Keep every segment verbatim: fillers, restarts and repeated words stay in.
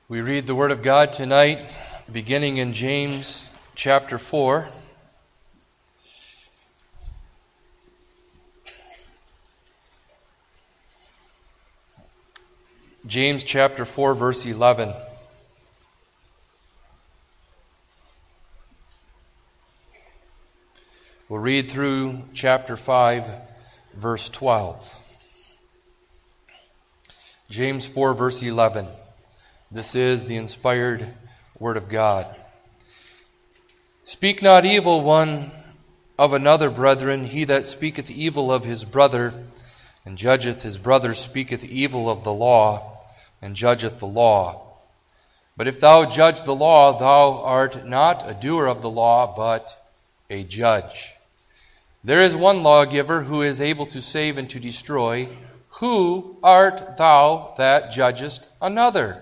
We read the Word of God tonight, beginning in James chapter four. James chapter four, verse eleven. We'll read through chapter five, verse twelve. James four, verse eleven. This is the inspired Word of God. Speak not evil one of another, brethren. He that speaketh evil of his brother and judgeth his brother speaketh evil of the law and judgeth the law. But if thou judge the law, thou art not a doer of the law, but a judge. There is one lawgiver who is able to save and to destroy. Who art thou that judgest another?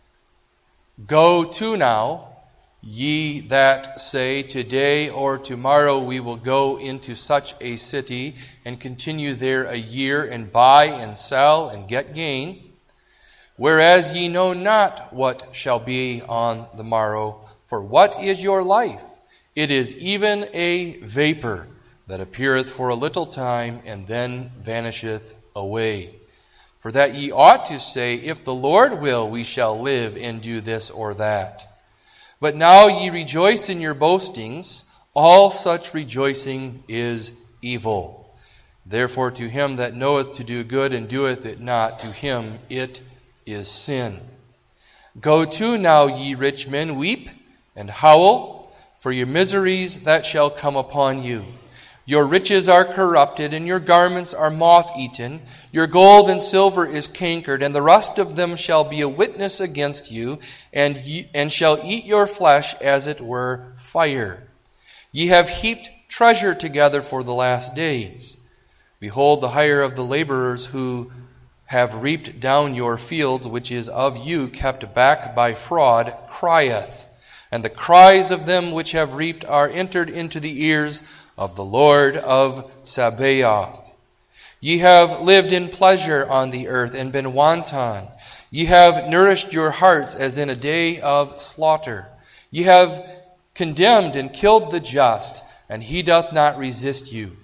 Go to now, ye that say, today or tomorrow we will go into such a city and continue there a year and buy and sell and get gain, whereas ye know not what shall be on the morrow. For what is your life? It is even a vapor that appeareth for a little time and then vanisheth away. For that ye ought to say, if the Lord will, we shall live and do this or that. But now ye rejoice in your boastings. All such rejoicing is evil. Therefore to him that knoweth to do good and doeth it not, to him it is sin. Go to now, ye rich men, weep and howl for your miseries that shall come upon you. Your riches are corrupted, and your garments are moth-eaten. Your gold and silver is cankered, and the rust of them shall be a witness against you, and ye, and shall eat your flesh as it were fire. Ye have heaped treasure together for the last days. Behold, the hire of the laborers who have reaped down your fields, which is of you kept back by fraud, crieth. And the cries of them which have reaped are entered into the ears of the Lord of Sabaoth. Ye have lived in pleasure on the earth and been wanton. Ye have nourished your hearts as in a day of slaughter. Ye have condemned and killed the just, and he doth not resist you.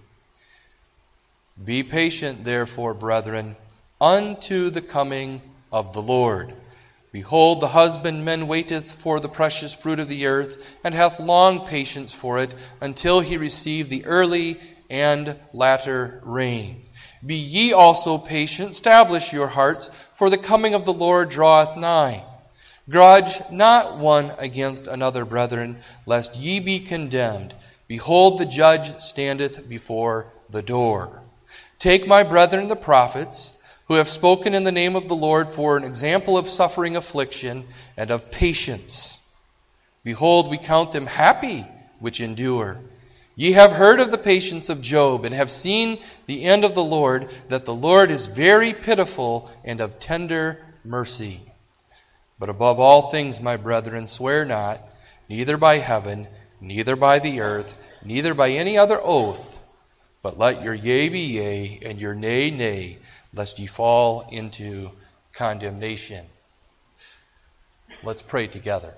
Be patient, therefore, brethren, unto the coming of the Lord. Behold, the husbandman waiteth for the precious fruit of the earth, and hath long patience for it, until he receive the early and latter rain. Be ye also patient, establish your hearts, for the coming of the Lord draweth nigh. Grudge not one against another, brethren, lest ye be condemned. Behold, the judge standeth before the door. Take my brethren the prophets, who have spoken in the name of the Lord, for an example of suffering, affliction, and of patience. Behold, we count them happy which endure. Ye have heard of the patience of Job, and have seen the end of the Lord, that the Lord is very pitiful and of tender mercy. But above all things, my brethren, swear not, neither by heaven, neither by the earth, neither by any other oath, but let your yea be yea, and your nay, nay, lest ye fall into condemnation. Let's pray together.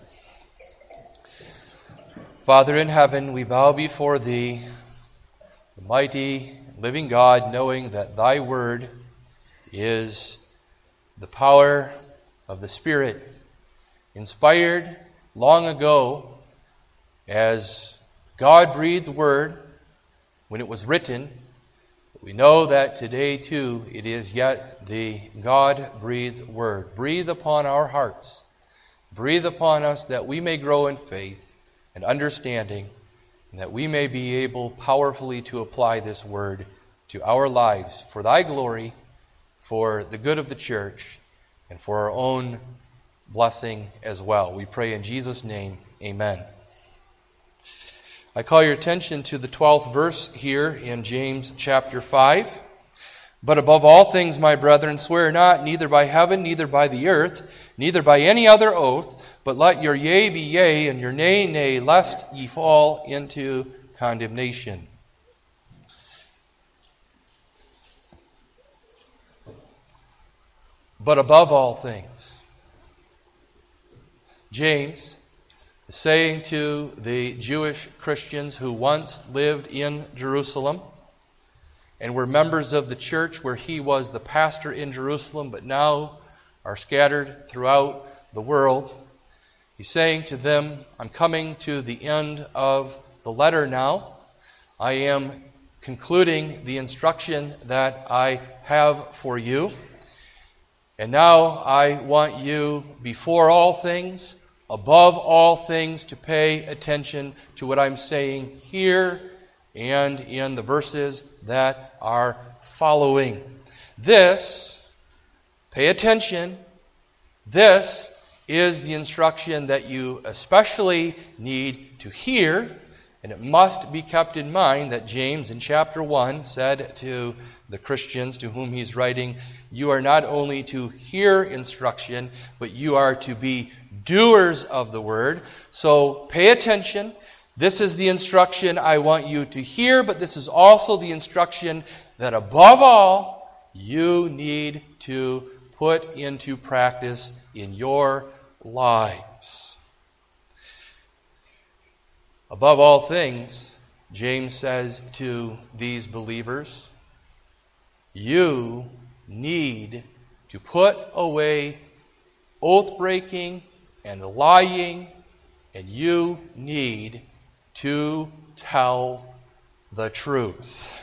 Father in heaven, we bow before Thee, the mighty, living God, knowing that Thy word is the power of the Spirit, inspired long ago as God-breathed word when it was written. We know that today, too, it is yet the God-breathed word. Breathe upon our hearts. Breathe upon us that we may grow in faith and understanding, and that we may be able powerfully to apply this word to our lives for Thy glory, for the good of the church, and for our own blessing as well. We pray in Jesus' name, amen. I call your attention to the twelfth verse here in James chapter five. But above all things, my brethren, swear not, neither by heaven, neither by the earth, neither by any other oath, but let your yea be yea, and your nay, nay, lest ye fall into condemnation. But above all things. James is saying to the Jewish Christians who once lived in Jerusalem and were members of the church where he was the pastor in Jerusalem, but now are scattered throughout the world. He's saying to them, I'm coming to the end of the letter now. I am concluding the instruction that I have for you. And now I want you, before all things, above all things, to pay attention to what I'm saying here and in the verses that are following. This, pay attention, this is the instruction that you especially need to hear, and it must be kept in mind that James in chapter one said to the Christians to whom he's writing, you are not only to hear instruction, but you are to be doers of the word. So pay attention. This is the instruction I want you to hear, but this is also the instruction that above all, you need to put into practice in your lives. Above all things, James says to these believers, you need to put away oath-breaking and lying, and you need to tell the truth.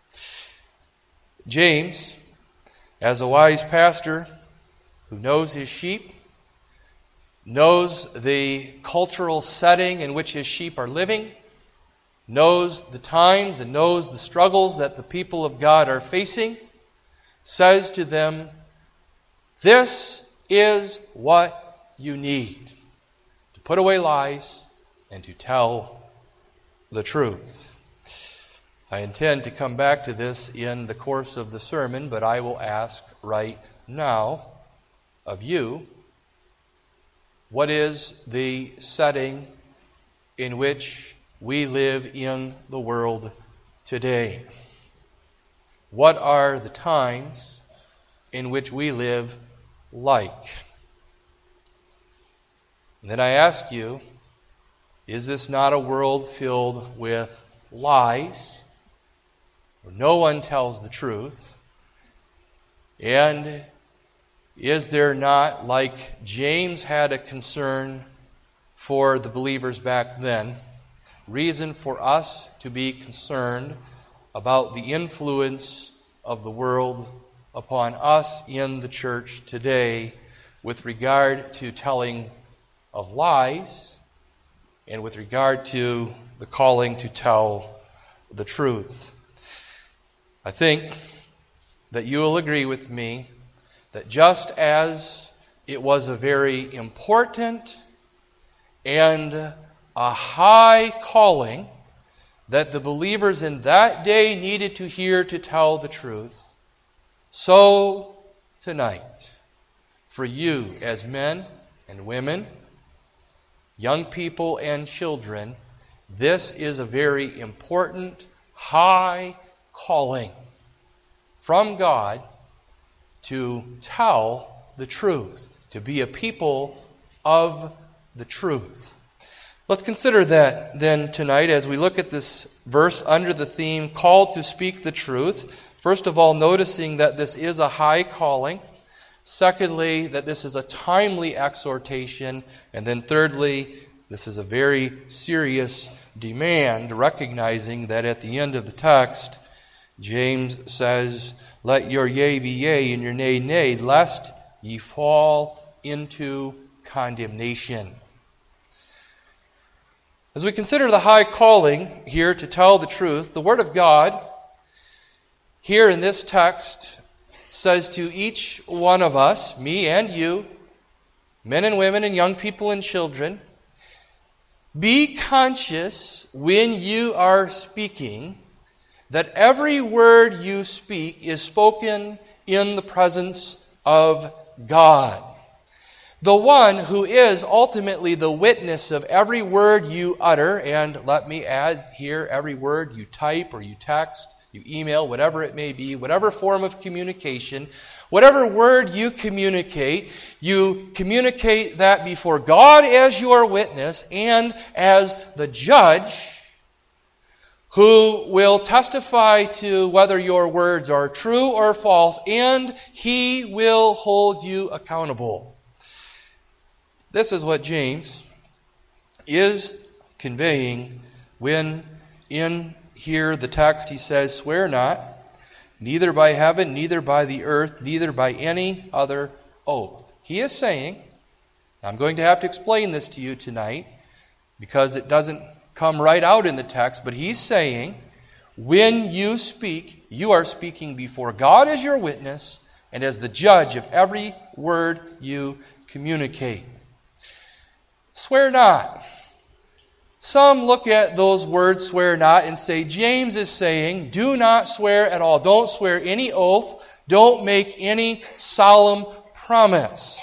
James, as a wise pastor who knows his sheep, knows the cultural setting in which his sheep are living, knows the times and knows the struggles that the people of God are facing, says to them, this is what you need, to put away lies and to tell the truth. I intend to come back to this in the course of the sermon, but I will ask right now of you, what is the setting in which we live in the world today? What are the times in which we live like? And then I ask you, is this not a world filled with lies, where no one tells the truth? And is there not, like James had a concern for the believers back then, reason for us to be concerned about the influence of the world upon us in the church today with regard to telling of lies and with regard to the calling to tell the truth? I think that you will agree with me that just as it was a very important and a high calling that the believers in that day needed to hear to tell the truth, so tonight, for you as men and women, young people and children, this is a very important, high calling from God to tell the truth, to be a people of the truth. Let's consider that then tonight as we look at this verse under the theme, called to speak the truth. First of all, noticing that this is a high calling. Secondly, that this is a timely exhortation. And then thirdly, this is a very serious demand, recognizing that at the end of the text, James says, let your yea be yea and your nay nay, lest ye fall into condemnation. As we consider the high calling here to tell the truth, the Word of God here in this text says to each one of us, me and you, men and women and young people and children, be conscious when you are speaking that every word you speak is spoken in the presence of God, the one who is ultimately the witness of every word you utter, and let me add here, every word you type or you text, you email, whatever it may be, whatever form of communication, whatever word you communicate, you communicate that before God as your witness and as the judge who will testify to whether your words are true or false, and he will hold you accountable. This is what James is conveying when in here the text he says, swear not, neither by heaven, neither by the earth, neither by any other oath. He is saying, I'm going to have to explain this to you tonight because it doesn't come right out in the text, but he's saying, when you speak, you are speaking before God as your witness and as the judge of every word you communicate. Swear not. Some look at those words, swear not, and say, James is saying, do not swear at all. Don't swear any oath. Don't make any solemn promise.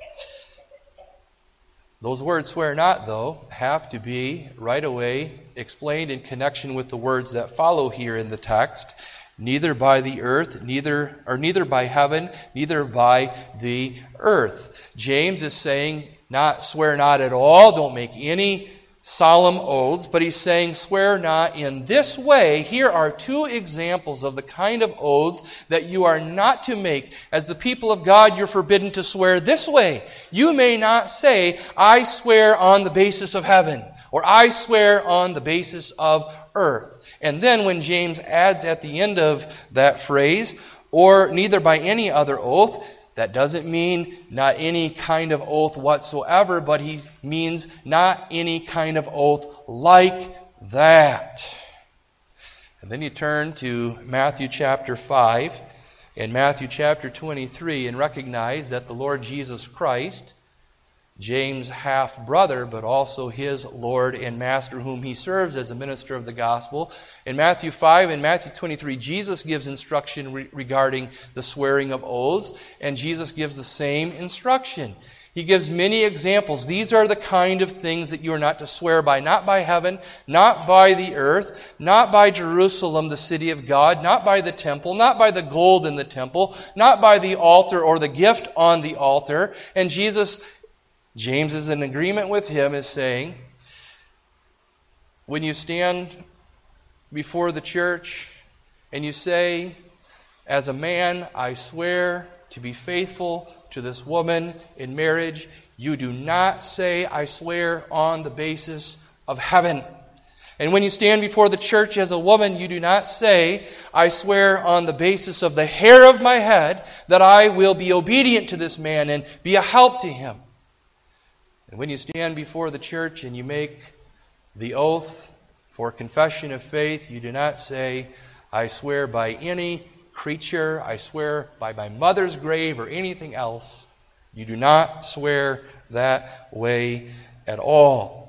Those words, swear not, though, have to be right away explained in connection with the words that follow here in the text. Neither by the earth, neither or neither by heaven, neither by the earth. James is saying, not swear not at all, don't make any solemn oaths, but he's saying, swear not in this way. Here are two examples of the kind of oaths that you are not to make. As the people of God, you're forbidden to swear this way. You may not say, I swear on the basis of heaven, or I swear on the basis of earth. And then when James adds at the end of that phrase, or neither by any other oath, that doesn't mean not any kind of oath whatsoever, but he means not any kind of oath like that. And then you turn to Matthew chapter five and Matthew chapter twenty-three and recognize that the Lord Jesus Christ, James' half-brother, but also his Lord and Master, whom he serves as a minister of the gospel. In Matthew five and Matthew twenty-three, Jesus gives instruction re- regarding the swearing of oaths, and Jesus gives the same instruction. He gives many examples. These are the kind of things that you are not to swear by, not by heaven, not by the earth, not by Jerusalem, the city of God, not by the temple, not by the gold in the temple, not by the altar or the gift on the altar. And Jesus James is in agreement with him, is saying, when you stand before the church and you say, as a man, I swear to be faithful to this woman in marriage, you do not say, I swear on the basis of heaven. And when you stand before the church as a woman, you do not say, I swear on the basis of the hair of my head that I will be obedient to this man and be a help to him. And when you stand before the church and you make the oath for confession of faith, you do not say, I swear by any creature, I swear by my mother's grave or anything else. You do not swear that way at all.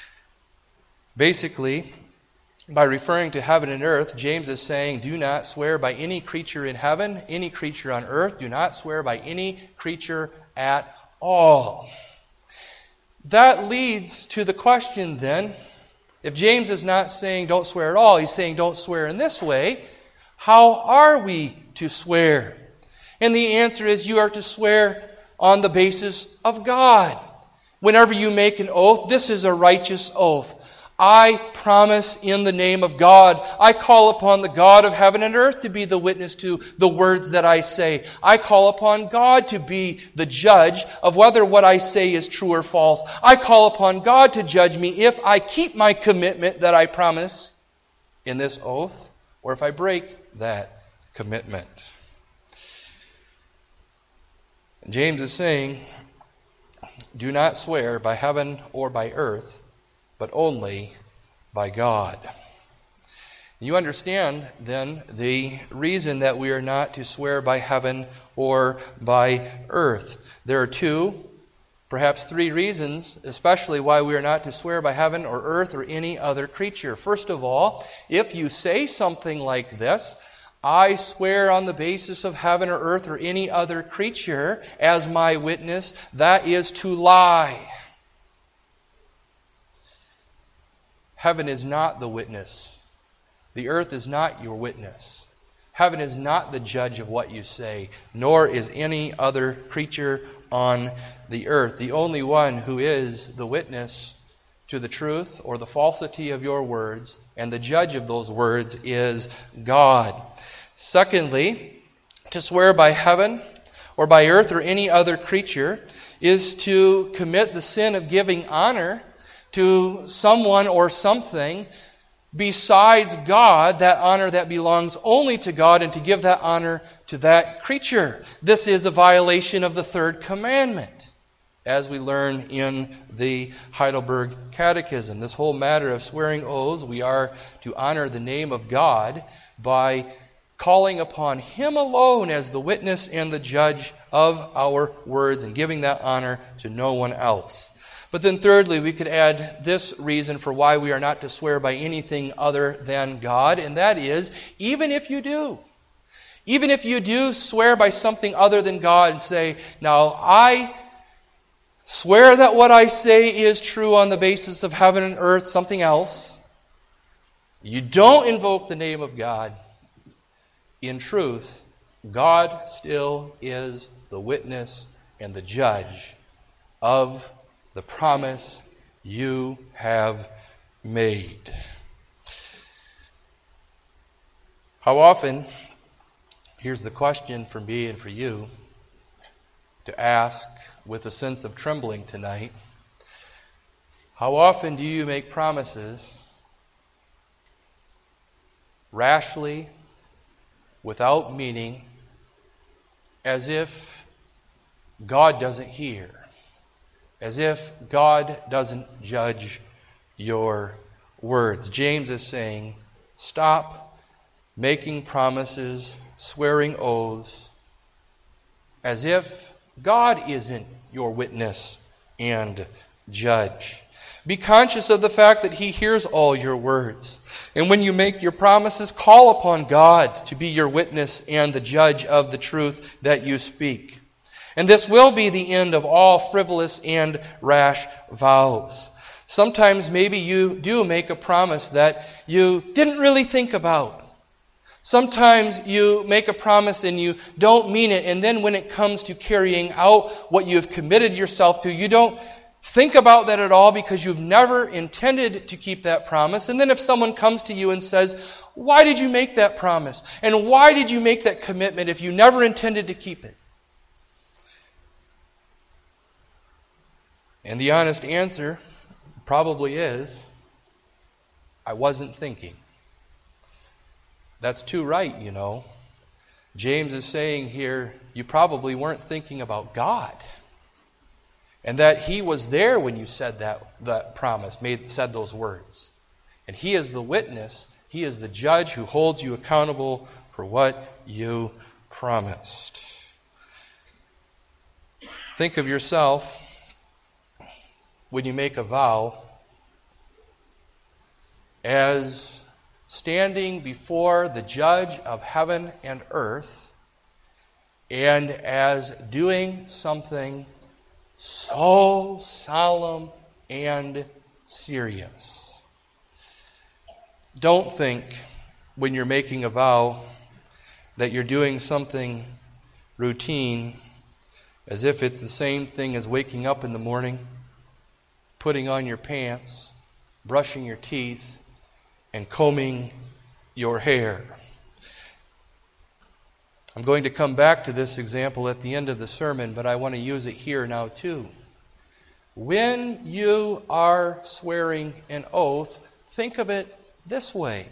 Basically, by referring to heaven and earth, James is saying, do not swear by any creature in heaven, any creature on earth. Do not swear by any creature at all. That leads to the question then, if James is not saying don't swear at all, he's saying don't swear in this way, how are we to swear? And the answer is you are to swear on the basis of God. Whenever you make an oath, this is a righteous oath. I promise in the name of God. I call upon the God of heaven and earth to be the witness to the words that I say. I call upon God to be the judge of whether what I say is true or false. I call upon God to judge me if I keep my commitment that I promise in this oath, or if I break that commitment. James is saying, do not swear by heaven or by earth, but only by God. You understand, then, the reason that we are not to swear by heaven or by earth. There are two, perhaps three reasons, especially why we are not to swear by heaven or earth or any other creature. First of all, if you say something like this, I swear on the basis of heaven or earth or any other creature as my witness, that is to lie. Heaven is not the witness The earth is not your witness. Heaven is not the judge of what you say, nor is any other creature on the earth. The only one who is the witness to the truth or the falsity of your words, and the judge of those words is God. Secondly, to swear by heaven or by earth or any other creature is to commit the sin of giving honor to someone or something besides God, that honor that belongs only to God, and to give that honor to that creature. This is a violation of the third commandment, as we learn in the Heidelberg Catechism. This whole matter of swearing oaths, we are to honor the name of God by calling upon Him alone as the witness and the judge of our words, and giving that honor to no one else. But then thirdly, we could add this reason for why we are not to swear by anything other than God, and that is, even if you do, even if you do swear by something other than God and say, now I swear that what I say is true on the basis of heaven and earth, something else, you don't invoke the name of God. In truth, God still is the witness and the judge of the promise you have made. How often, here's the question for me and for you to ask with a sense of trembling tonight. How often do you make promises rashly, without meaning, as if God doesn't hear? As if God doesn't judge your words. James is saying, stop making promises, swearing oaths, as if God isn't your witness and judge. Be conscious of the fact that He hears all your words. And when you make your promises, call upon God to be your witness and the judge of the truth that you speak. And this will be the end of all frivolous and rash vows. Sometimes maybe you do make a promise that you didn't really think about. Sometimes you make a promise and you don't mean it, and then when it comes to carrying out what you've committed yourself to, you don't think about that at all because you've never intended to keep that promise. And then if someone comes to you and says, why did you make that promise? And why did you make that commitment if you never intended to keep it? And the honest answer probably is, I wasn't thinking. That's too right, you know. James is saying here, you probably weren't thinking about God. And that He was there when you said that, that promise, made said those words. And He is the witness, He is the judge who holds you accountable for what you promised. Think of yourself when you make a vow as standing before the judge of heaven and earth, and as doing something so solemn and serious. Don't think when you're making a vow that you're doing something routine, as if it's the same thing as waking up in the morning, putting on your pants, brushing your teeth, and combing your hair. I'm going to come back to this example at the end of the sermon, but I want to use it here now too. When you are swearing an oath, think of it this way: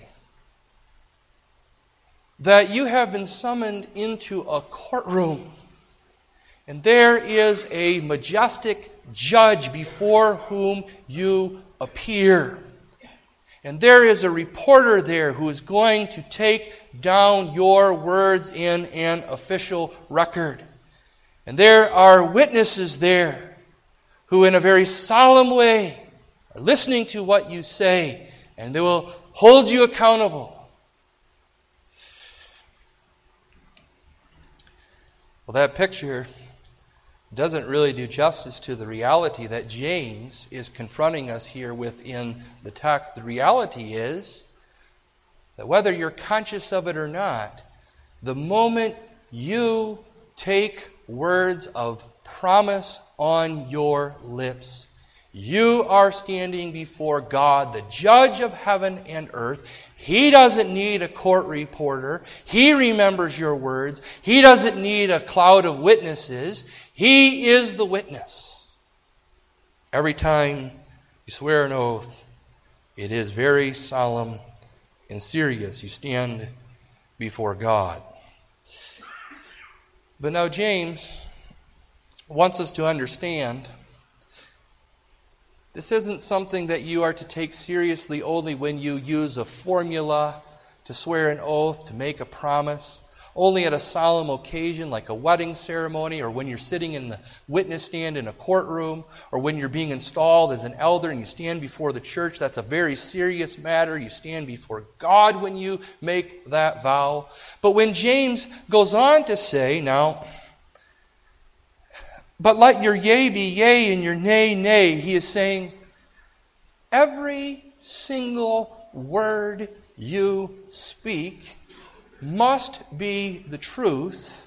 that you have been summoned into a courtroom, and there is a majestic judge before whom you appear. And there is a reporter there who is going to take down your words in an official record. And there are witnesses there who in a very solemn way are listening to what you say, and they will hold you accountable. Well, that picture doesn't really do justice to the reality that James is confronting us here with in the text. The reality is that whether you're conscious of it or not, the moment you take words of promise on your lips, you are standing before God, the judge of heaven and earth. He doesn't need a court reporter. He remembers your words. He doesn't need a cloud of witnesses. He is the witness. Every time you swear an oath, it is very solemn and serious. You stand before God. But now James wants us to understand this isn't something that you are to take seriously only when you use a formula to swear an oath, to make a promise, only at a solemn occasion like a wedding ceremony, or when you're sitting in the witness stand in a courtroom, or when you're being installed as an elder and you stand before the church. That's a very serious matter. You stand before God when you make that vow. But when James goes on to say, now, but let your yea be yea and your nay, nay, he is saying, every single word you speak must be the truth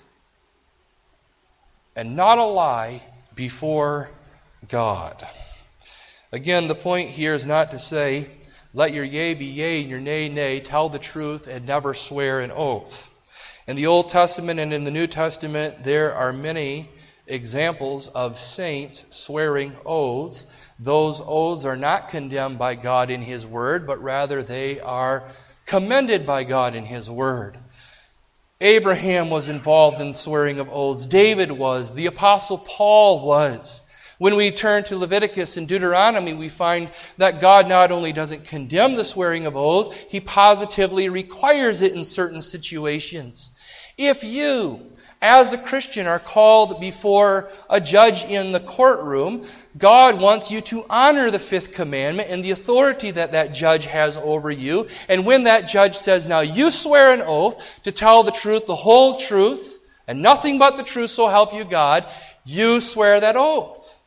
and not a lie before God. Again, the point here is not to say, let your yea be yea and your nay, nay, tell the truth and never swear an oath. In the Old Testament and in the New Testament, there are many examples of saints swearing oaths. Those oaths are not condemned by God in His Word, but rather they are commended by God in His Word. Abraham was involved in swearing of oaths. David was. The Apostle Paul was. When we turn to Leviticus and Deuteronomy, we find that God not only doesn't condemn the swearing of oaths, He positively requires it in certain situations. If you, as a Christian, are called before a judge in the courtroom, God wants you to honor the fifth commandment and the authority that that judge has over you. And when that judge says, now you swear an oath to tell the truth, the whole truth, and nothing but the truth, so help you God, you swear that oath.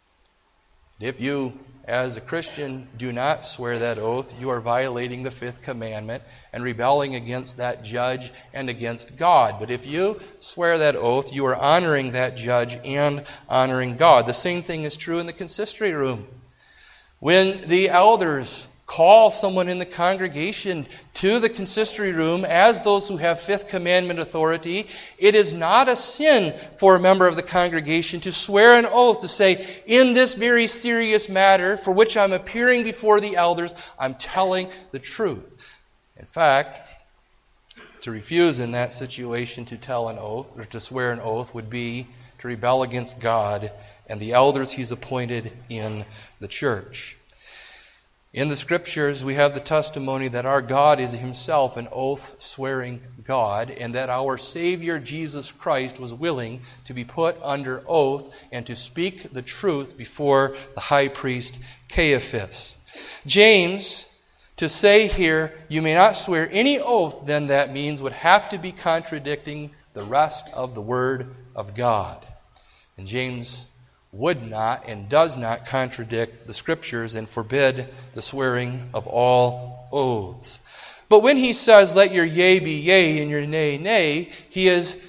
If you, as a Christian, do not swear that oath, you are violating the fifth commandment and rebelling against that judge and against God. But if you swear that oath, you are honoring that judge and honoring God. The same thing is true in the consistory room. When the elders call someone in the congregation to the consistory room as those who have fifth commandment authority, it is not a sin for a member of the congregation to swear an oath to say, in this very serious matter for which I'm appearing before the elders, I'm telling the truth. In fact, to refuse in that situation to tell an oath or to swear an oath would be to rebel against God and the elders He's appointed in the church. In the Scriptures, we have the testimony that our God is Himself an oath-swearing God, and that our Savior Jesus Christ was willing to be put under oath and to speak the truth before the high priest Caiaphas. James, to say here, you may not swear any oath, then that means would have to be contradicting the rest of the Word of God. And James would not and does not contradict the Scriptures and forbid the swearing of all oaths. But when he says, let your yea be yea and your nay, nay, he is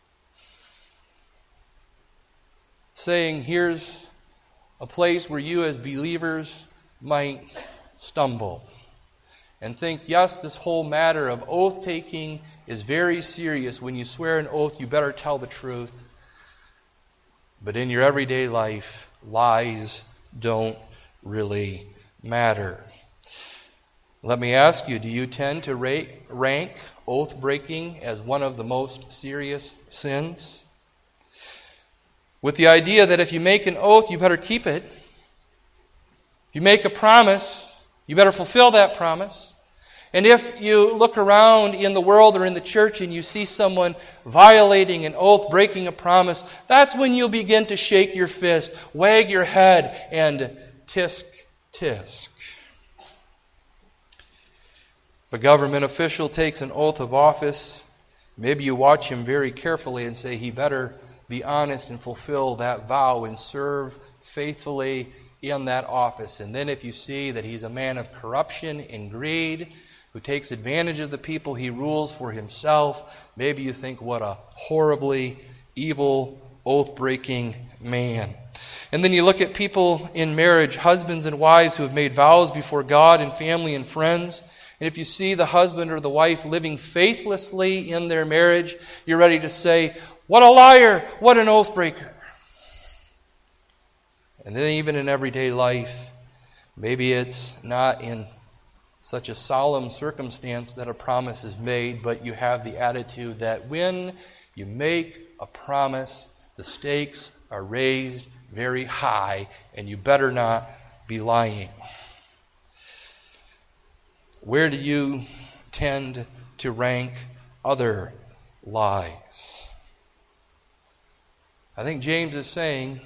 saying, here's a place where you as believers might stumble and think, yes, this whole matter of oath-taking is very serious. When you swear an oath, you better tell the truth. But in your everyday life, lies don't really matter. Let me ask you, do you tend to rank oath-breaking as one of the most serious sins? With the idea that if you make an oath, you better keep it. If you make a promise, you better fulfill that promise. And if you look around in the world or in the church and you see someone violating an oath, breaking a promise, that's when you'll begin to shake your fist, wag your head, and tisk, tisk. If a government official takes an oath of office, maybe you watch him very carefully and say he better be honest and fulfill that vow and serve faithfully in that office. And then if you see that he's a man of corruption and greed, who takes advantage of the people he rules for himself, maybe you think, what a horribly evil, oath-breaking man. And then you look at people in marriage, husbands and wives who have made vows before God and family and friends. And if you see the husband or the wife living faithlessly in their marriage, you're ready to say, what a liar, what an oath breaker. And then even in everyday life, maybe it's not in such a solemn circumstance that a promise is made, but you have the attitude that when you make a promise, the stakes are raised very high, and you better not be lying. Where do you tend to rank other lies? I think James is saying,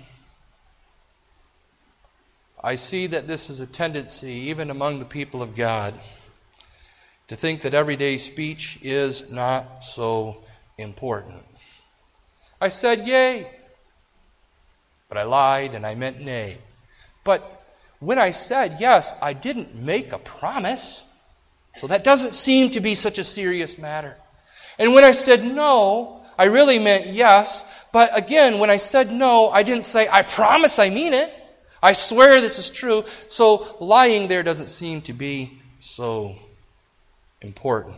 I see that this is a tendency, even among the people of God, to think that everyday speech is not so important. I said yea, but I lied and I meant nay. But when I said yes, I didn't make a promise. So that doesn't seem to be such a serious matter. And when I said no, I really meant yes. But again, when I said no, I didn't say, I promise I mean it. I swear this is true. So lying there doesn't seem to be so important.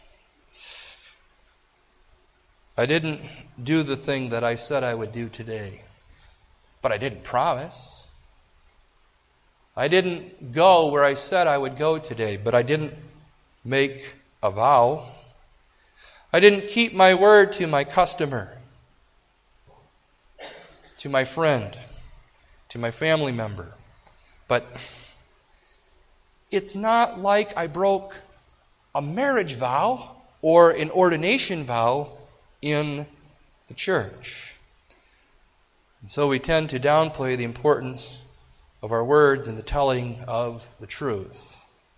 I didn't do the thing that I said I would do today. But I didn't promise. I didn't go where I said I would go today, but I didn't make a vow. I didn't keep my word to my customer, to my friend, to my family member. But it's not like I broke a marriage vow or an ordination vow in the church. And so we tend to downplay the importance of our words and the telling of the truth.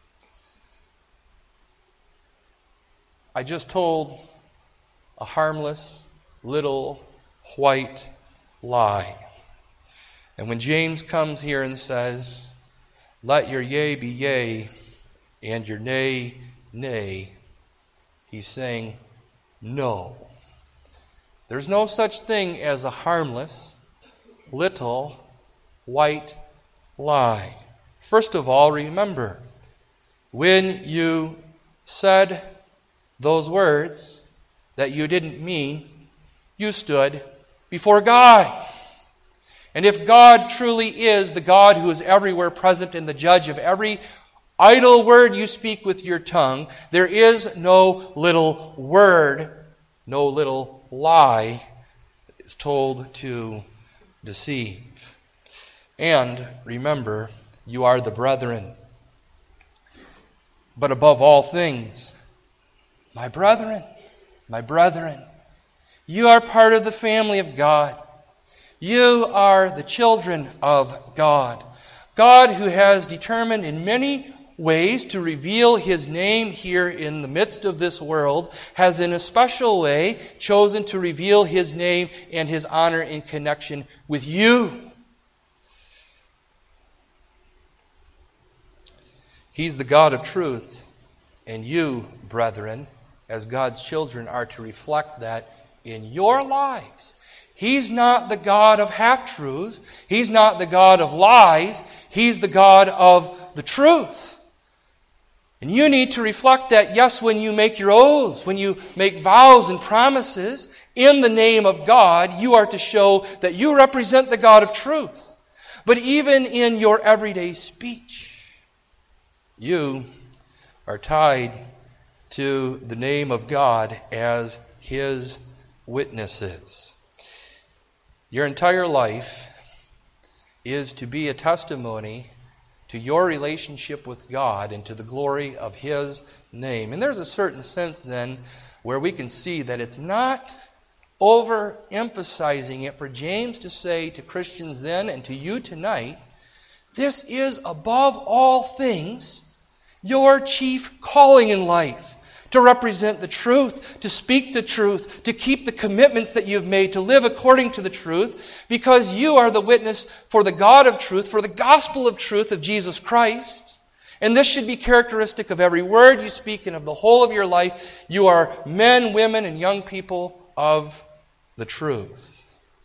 I just told a harmless little white lie. And when James comes here and says, let your yea be yea and your nay, nay, he's saying, no. There's no such thing as a harmless little white lie. First of all, remember, when you said those words that you didn't mean, you stood before God. And if God truly is the God who is everywhere present and the judge of every idle word you speak with your tongue, there is no little word, no little lie that is told to deceive. And remember, you are the brethren. But above all things, my brethren, my brethren, you are part of the family of God. You are the children of God. God, who has determined in many ways to reveal His name here in the midst of this world, has in a special way chosen to reveal His name and His honor in connection with you. He's the God of truth, and you, brethren, as God's children, are to reflect that in your lives. He's not the God of half-truths. He's not the God of lies. He's the God of the truth. And you need to reflect that, yes, when you make your oaths, when you make vows and promises in the name of God, you are to show that you represent the God of truth. But even in your everyday speech, you are tied to the name of God as His witnesses. Your entire life is to be a testimony to your relationship with God and to the glory of His name. And there's a certain sense then where we can see that it's not overemphasizing it for James to say to Christians then and to you tonight, this is above all things your chief calling in life. To represent the truth, to speak the truth, to keep the commitments that you've made, to live according to the truth, because you are the witness for the God of truth, for the gospel of truth of Jesus Christ. And this should be characteristic of every word you speak and of the whole of your life. You are men, women, and young people of the truth.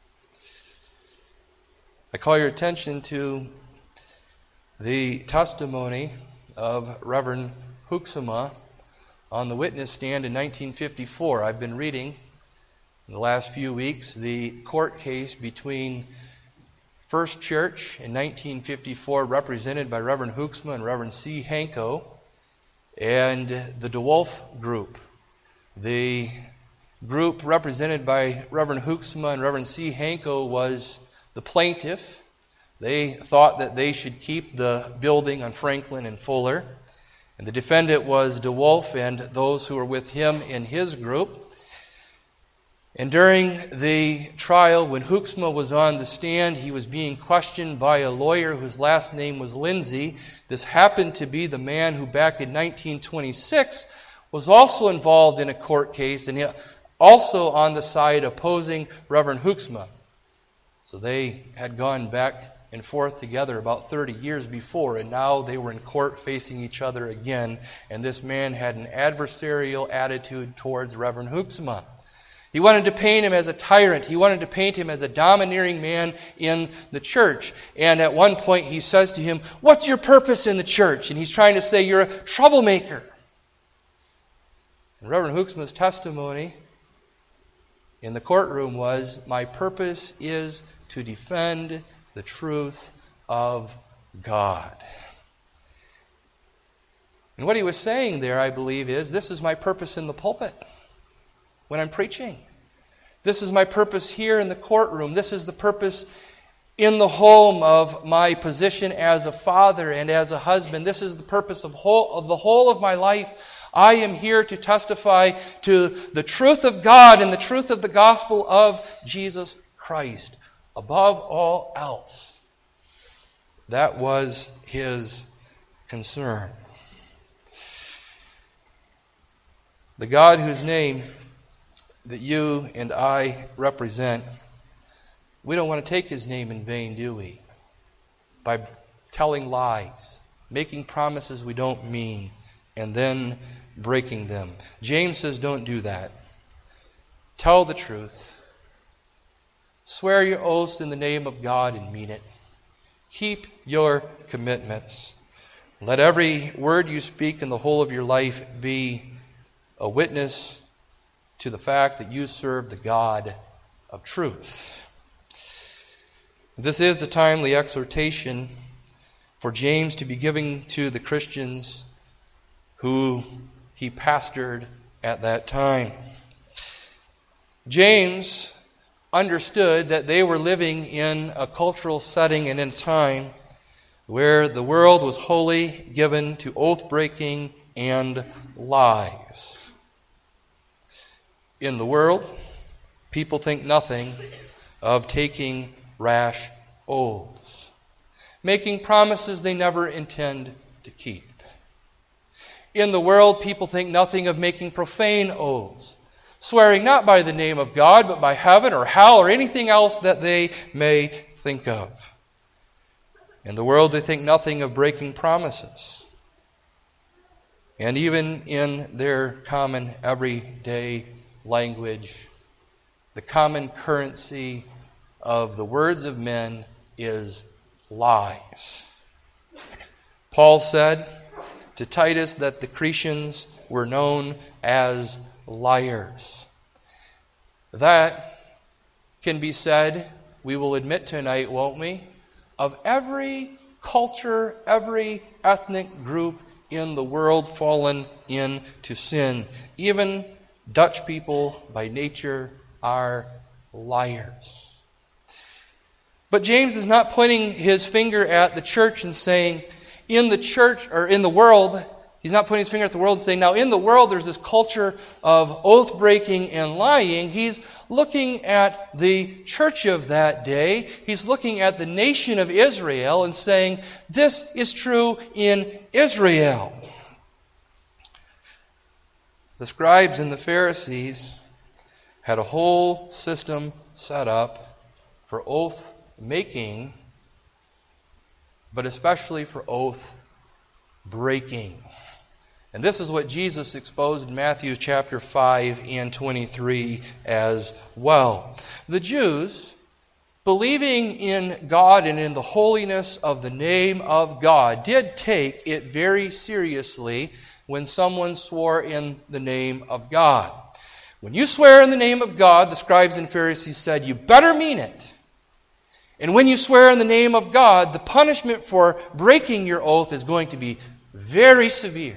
I call your attention to the testimony of Reverend Hoeksema on the witness stand in nineteen fifty-four. I've been reading in the last few weeks the court case between First Church in nineteen fifty-four, represented by Reverend Hoeksema and Reverend C. Hanko, and the DeWolf group. The group represented by Reverend Hoeksema and Reverend C. Hanko was the plaintiff. They thought that they should keep the building on Franklin and Fuller. And the defendant was DeWolf and those who were with him in his group. And during the trial, when Hoeksema was on the stand, he was being questioned by a lawyer whose last name was Lindsay. This happened to be the man who back in nineteen twenty-six was also involved in a court case and also on the side opposing Reverend Hoeksema. So they had gone back and forth together about thirty years before, and now they were in court facing each other again, and this man had an adversarial attitude towards Reverend Hoeksema. He wanted to paint him as a tyrant. He wanted to paint him as a domineering man in the church. And at one point he says to him, "What's your purpose in the church?" And he's trying to say, "You're a troublemaker." And Reverend Hoeksema's testimony in the courtroom was, "My purpose is to defend the truth of God." And what he was saying there, I believe, is this is my purpose in the pulpit when I'm preaching. This is my purpose here in the courtroom. This is the purpose in the home of my position as a father and as a husband. This is the purpose of, whole, of the whole of my life. I am here to testify to the truth of God and the truth of the gospel of Jesus Christ. Above all else, that was his concern. The God whose name that you and I represent, we don't want to take his name in vain, do we? By telling lies, making promises we don't mean, and then breaking them. James says don't do that. Tell the truth. Swear your oaths in the name of God and mean it. Keep your commitments. Let every word you speak in the whole of your life be a witness to the fact that you serve the God of truth. This is a timely exhortation for James to be giving to the Christians who he pastored at that time. James understood that they were living in a cultural setting and in a time where the world was wholly given to oath-breaking and lies. In the world, people think nothing of taking rash oaths, making promises they never intend to keep. In the world, people think nothing of making profane oaths, swearing not by the name of God, but by heaven or hell or anything else that they may think of. In the world, they think nothing of breaking promises. And even in their common everyday language, the common currency of the words of men is lies. Paul said to Titus that the Cretans were known as liars. That can be said, we will admit tonight, won't we, of every culture, every ethnic group in the world fallen into sin. Even Dutch people by nature are liars. But James is not pointing his finger at the church and saying, in the church, or in the world, he's not pointing his finger at the world and saying, now in the world there's this culture of oath-breaking and lying. He's looking at the church of that day. He's looking at the nation of Israel and saying, this is true in Israel. The scribes and the Pharisees had a whole system set up for oath making, but especially for oath breaking. And this is what Jesus exposed in Matthew chapter five and twenty-three as well. The Jews, believing in God and in the holiness of the name of God, did take it very seriously when someone swore in the name of God. When you swear in the name of God, the scribes and Pharisees said, you better mean it. And when you swear in the name of God, the punishment for breaking your oath is going to be very severe.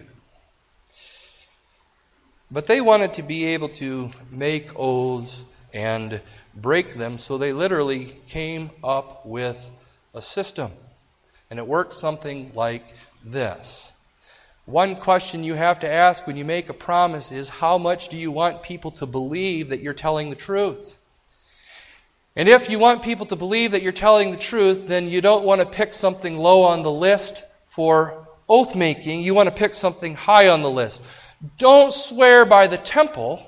But they wanted to be able to make oaths and break them, so they literally came up with a system. And it worked something like this. One question you have to ask when you make a promise is, how much do you want people to believe that you're telling the truth? And if you want people to believe that you're telling the truth, then you don't want to pick something low on the list for oath making. You want to pick something high on the list. Don't swear by the temple.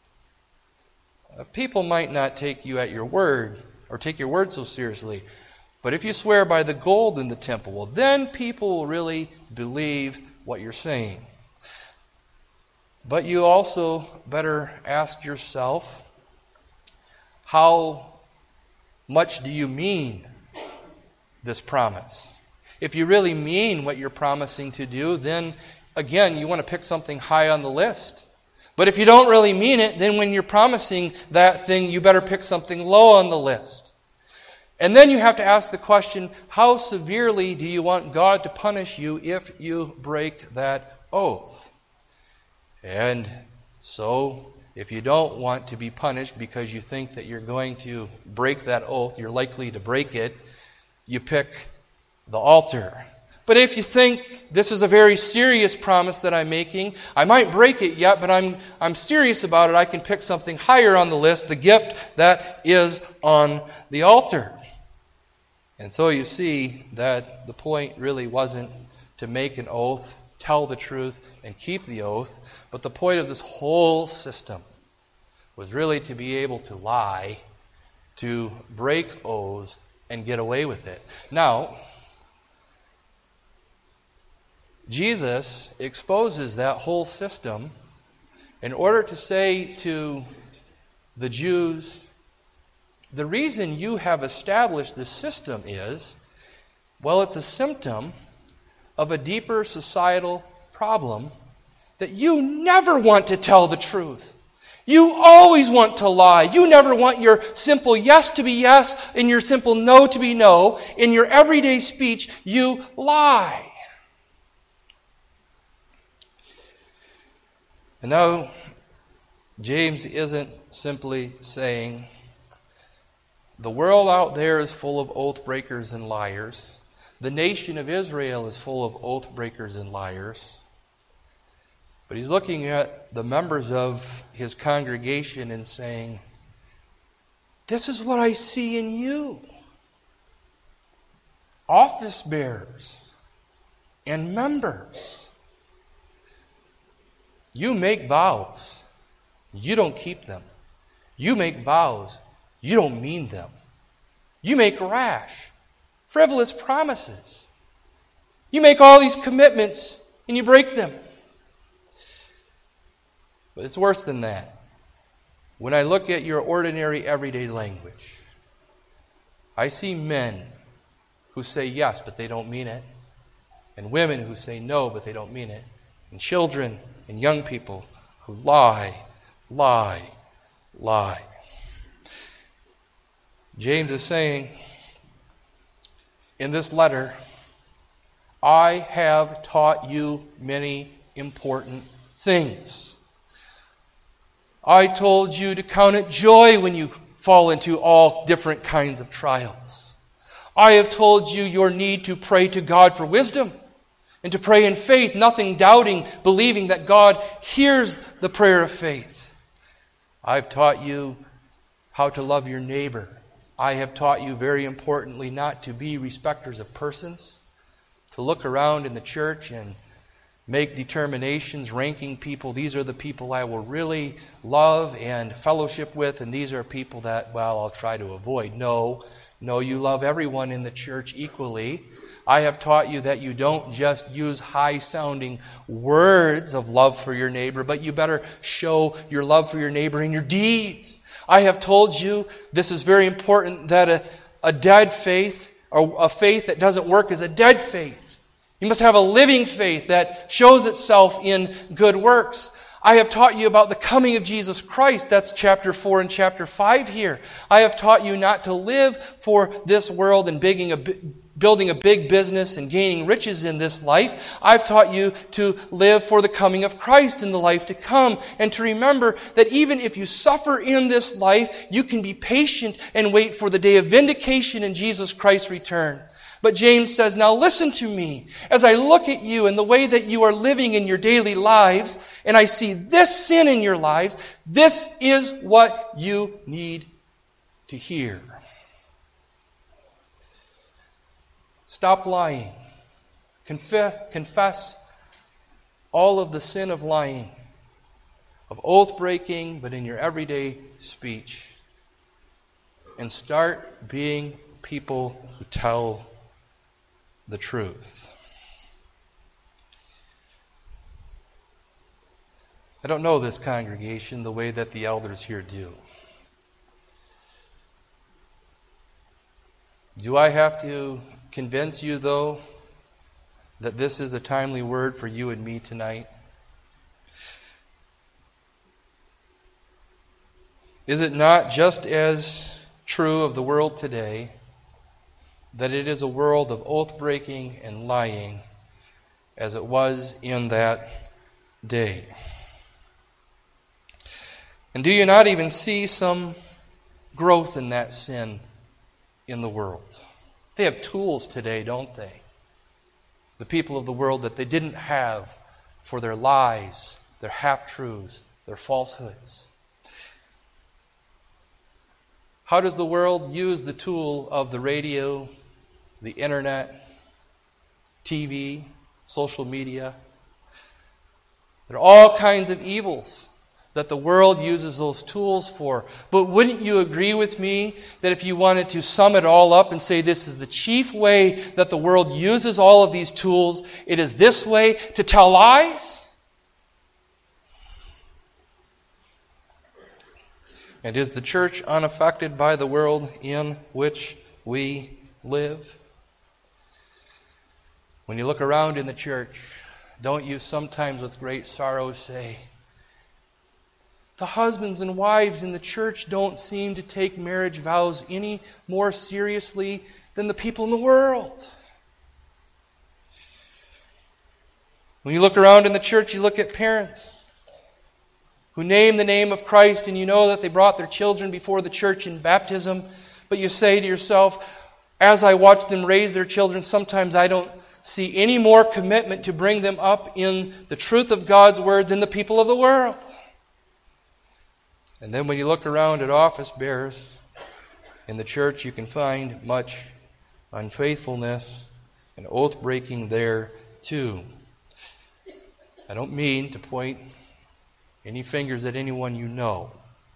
People might not take you at your word or take your word so seriously. But if you swear by the gold in the temple, well, then people will really believe what you're saying. But you also better ask yourself, how much do you mean this promise? If you really mean what you're promising to do, then again, you want to pick something high on the list. But if you don't really mean it, then when you're promising that thing, you better pick something low on the list. And then you have to ask the question, how severely do you want God to punish you if you break that oath? And so, if you don't want to be punished because you think that you're going to break that oath, you're likely to break it, you pick the altar. But if you think this is a very serious promise that I'm making, I might break it yet, but I'm I'm serious about it, I can pick something higher on the list, the gift that is on the altar. And so you see that the point really wasn't to make an oath, tell the truth, and keep the oath, but the point of this whole system was really to be able to lie, to break oaths, and get away with it. Now, Jesus exposes that whole system in order to say to the Jews, the reason you have established this system is, well, it's a symptom of a deeper societal problem that you never want to tell the truth. You always want to lie. You never want your simple yes to be yes and your simple no to be no. In your everyday speech, you lie. And now, James isn't simply saying, the world out there is full of oath breakers and liars. The nation of Israel is full of oath breakers and liars. But he's looking at the members of his congregation and saying, this is what I see in you. Office bearers and members. You make vows. You don't keep them. You make vows. You don't mean them. You make rash, frivolous promises. You make all these commitments and you break them. But it's worse than that. When I look at your ordinary everyday language, I see men who say yes, but they don't mean it. And women who say no, but they don't mean it. And children and young people who lie, lie, lie. James is saying in this letter, I have taught you many important things. I told you to count it joy when you fall into all different kinds of trials. I have told you your need to pray to God for wisdom and to pray in faith, nothing doubting, believing that God hears the prayer of faith. I've taught you how to love your neighbor. I have taught you, very importantly, not to be respecters of persons, to look around in the church and make determinations, ranking people. These are the people I will really love and fellowship with, and these are people that, well, I'll try to avoid. No, no, you love everyone in the church equally. I have taught you that you don't just use high-sounding words of love for your neighbor, but you better show your love for your neighbor in your deeds. I have told you, this is very important, that a, a dead faith, or a faith that doesn't work, is a dead faith. You must have a living faith that shows itself in good works. I have taught you about the coming of Jesus Christ. That's chapter four and chapter five here. I have taught you not to live for this world and bigging a, building a big business and gaining riches in this life. I've taught you to live for the coming of Christ in the life to come, and to remember that even if you suffer in this life, you can be patient and wait for the day of vindication in Jesus Christ's return. But James says, now listen to me. As I look at you and the way that you are living in your daily lives, and I see this sin in your lives, this is what you need to hear. Stop lying. Confess, confess all of the sin of lying, of oath breaking, but in your everyday speech. And start being people who tell the truth. I don't know this congregation the way that the elders here do. Do I have to convince you, though, that this is a timely word for you and me tonight? Is it not just as true of the world today that it is a world of oath-breaking and lying as it was in that day? And do you not even see some growth in that sin in the world? They have tools today, don't they? The people of the world that they didn't have for their lies, their half-truths, their falsehoods. How does the world use the tool of the radio, the internet, T V, social media? There are all kinds of evils that the world uses those tools for. But wouldn't you agree with me that if you wanted to sum it all up and say this is the chief way that the world uses all of these tools, it is this way to tell lies? And is the church unaffected by the world in which we live? When you look around in the church, don't you sometimes with great sorrow say, the husbands and wives in the church don't seem to take marriage vows any more seriously than the people in the world? When you look around in the church, you look at parents who name the name of Christ, and you know that they brought their children before the church in baptism, but you say to yourself, as I watch them raise their children, sometimes I don't see any more commitment to bring them up in the truth of God's word than the people of the world. And then when you look around at office bearers in the church, you can find much unfaithfulness and oath-breaking there too. I don't mean to point any fingers at anyone you know.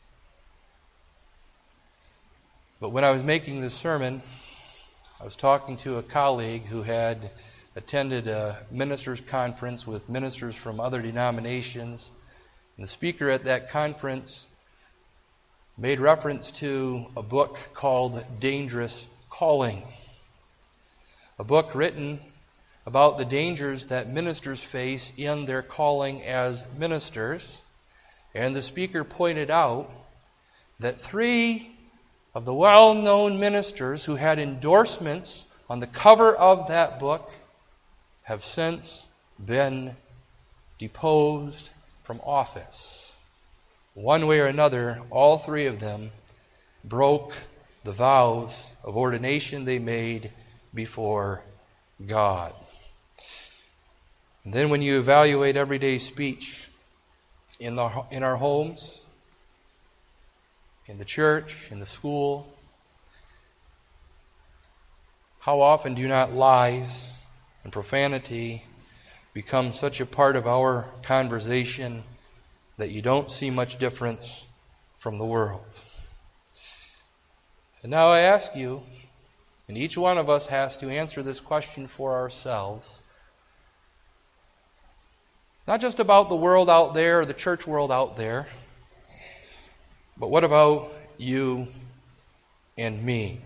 But when I was making this sermon, I was talking to a colleague who had attended a ministers' conference with ministers from other denominations. And the speaker at that conference made reference to a book called Dangerous Calling, a book written about the dangers that ministers face in their calling as ministers. And the speaker pointed out that three of the well-known ministers who had endorsements on the cover of that book have since been deposed from office. One way or another, all three of them broke the vows of ordination they made before God. And then when you evaluate everyday speech in the in our homes, in the church, in the school, how often do not lies and profanity become such a part of our conversation that you don't see much difference from the world? And now I ask you, And each one of us has to answer this question for ourselves. Not just about the world out there, the church world out there, but what about you and me?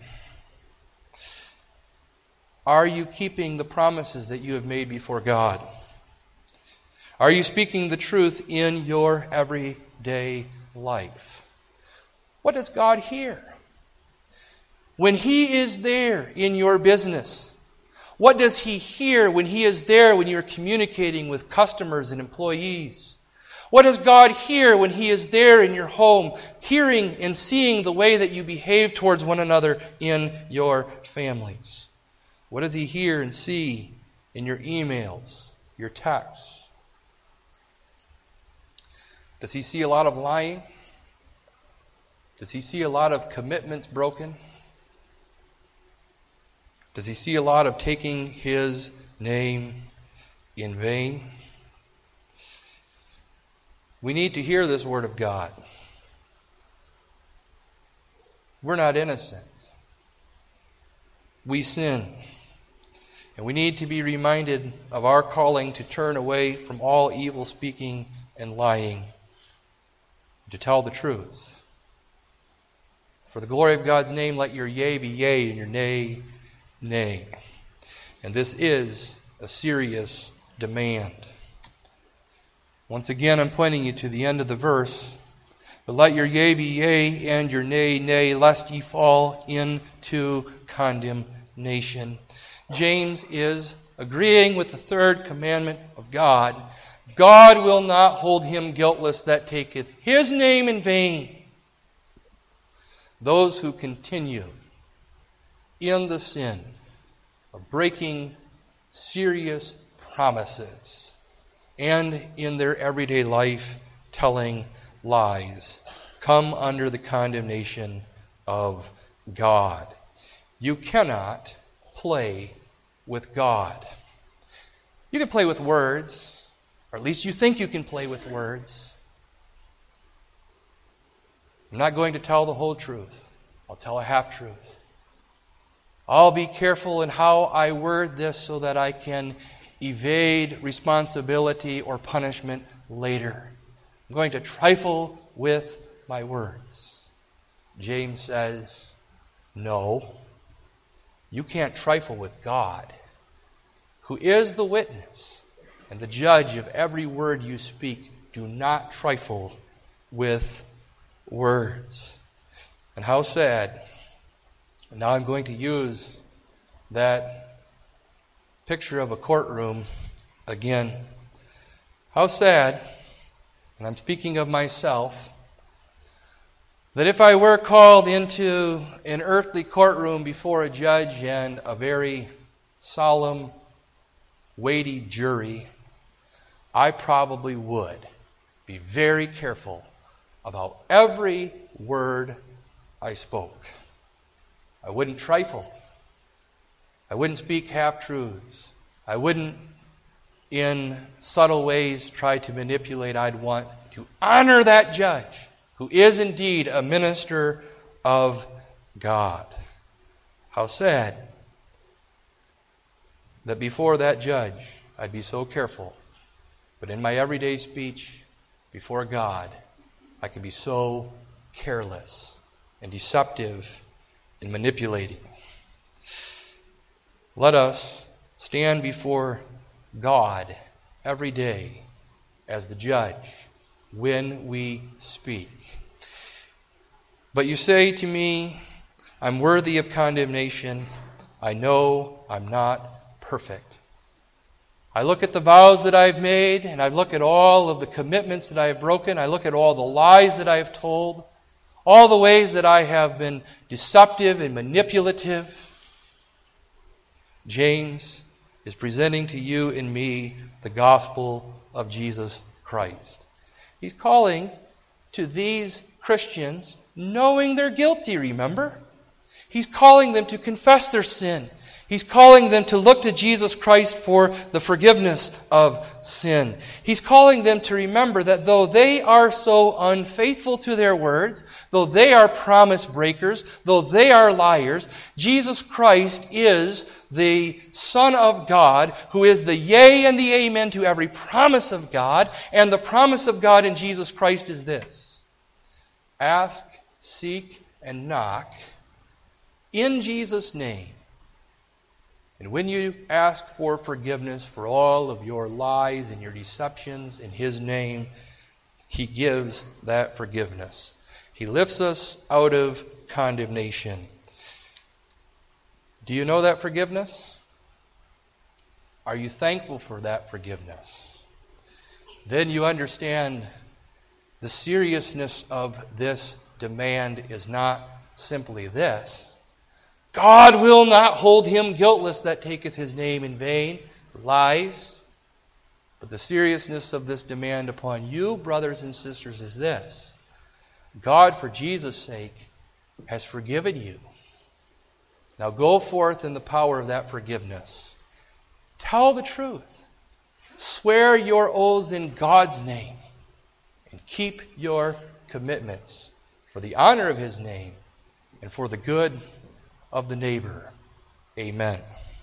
Are you keeping the promises that you have made before God? Are you speaking the truth in your everyday life? What does God hear? When He is there in your business, what does He hear when He is there when you're communicating with customers and employees? What does God hear when He is there in your home, hearing and seeing the way that you behave towards one another in your families? What does He hear and see in your emails, your texts? Does He see a lot of lying? Does He see a lot of commitments broken? Does He see a lot of taking His name in vain? We need to hear this word of God. We're not innocent. We sin. And we need to be reminded of our calling to turn away from all evil speaking and lying, to tell the truth. For the glory of God's name, let your yea be yea and your nay, nay. And this is a serious demand. Once again, I'm pointing you to the end of the verse. But let your yea be yea and your nay, nay, lest ye fall into condemnation. James is agreeing with the third commandment of God. God will not hold him guiltless that taketh His name in vain. Those who continue in the sin of breaking serious promises and in their everyday life telling lies come under the condemnation of God. You cannot play with God. You can play with words, or at least you think you can play with words. I'm not going to tell the whole truth. I'll tell a half-truth. I'll be careful in how I word this so that I can evade responsibility or punishment later. I'm going to trifle with my words. James says, no, you can't trifle with God, who is the witness and the judge of every word you speak. Do not trifle with words. And how sad. And now I'm going to use that picture of a courtroom again. How sad, and I'm speaking of myself, that if I were called into an earthly courtroom before a judge and a very solemn, weighty jury, I probably would be very careful about every word I spoke. I wouldn't trifle. I wouldn't speak half-truths. I wouldn't, in subtle ways, try to manipulate. I'd want to honor that judge, who is indeed a minister of God. How sad that before that judge, I'd be so careful. But in my everyday speech before God, I can be so careless and deceptive and manipulating. Let us stand before God every day as the judge when we speak. But you say to me, I'm worthy of condemnation. I know I'm not perfect. I look at the vows that I've made, and I look at all of the commitments that I have broken. I look at all the lies that I have told, all the ways that I have been deceptive and manipulative. James is presenting to you and me the gospel of Jesus Christ. He's calling to these Christians, knowing they're guilty, remember? He's calling them to confess their sin. He's calling them to look to Jesus Christ for the forgiveness of sin. He's calling them to remember that though they are so unfaithful to their words, though they are promise breakers, though they are liars, Jesus Christ is the Son of God, who is the yea and the amen to every promise of God. And the promise of God in Jesus Christ is this: ask, seek, and knock in Jesus' name. And when you ask for forgiveness for all of your lies and your deceptions in His name, He gives that forgiveness. He lifts us out of condemnation. Do you know that forgiveness? Are you thankful for that forgiveness? Then you understand the seriousness of this demand is not simply this: God will not hold him guiltless that taketh his name in vain, lies. But the seriousness of this demand upon you, brothers and sisters, is this: God, for Jesus' sake, has forgiven you. Now go forth in the power of that forgiveness. Tell the truth. Swear your oaths in God's name. And keep your commitments for the honor of His name and for the good of the neighbor. Amen.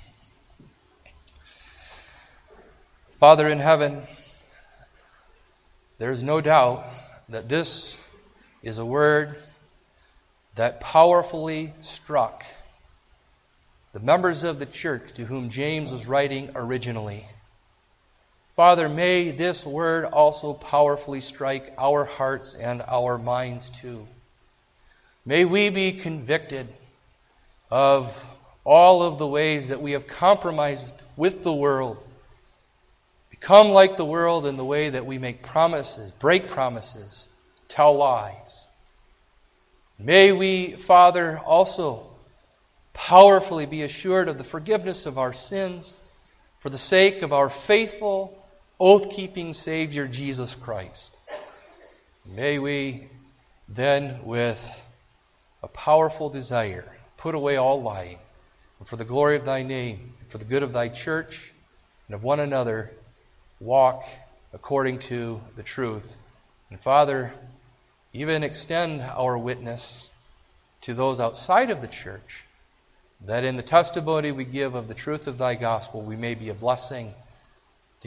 Father in heaven, there is no doubt that this is a word that powerfully struck the members of the church to whom James was writing originally. Father, may this word also powerfully strike our hearts and our minds too. May we be convicted of all of the ways that we have compromised with the world, become like the world in the way that we make promises, break promises, tell lies. May we, Father, also powerfully be assured of the forgiveness of our sins for the sake of our faithful, oath-keeping Savior, Jesus Christ. May we then, with a powerful desire, put away all lying, and for the glory of Thy name, and for the good of Thy church, and of one another, walk according to the truth. And Father, even extend our witness to those outside of the church, that in the testimony we give of the truth of Thy gospel, we may be a blessing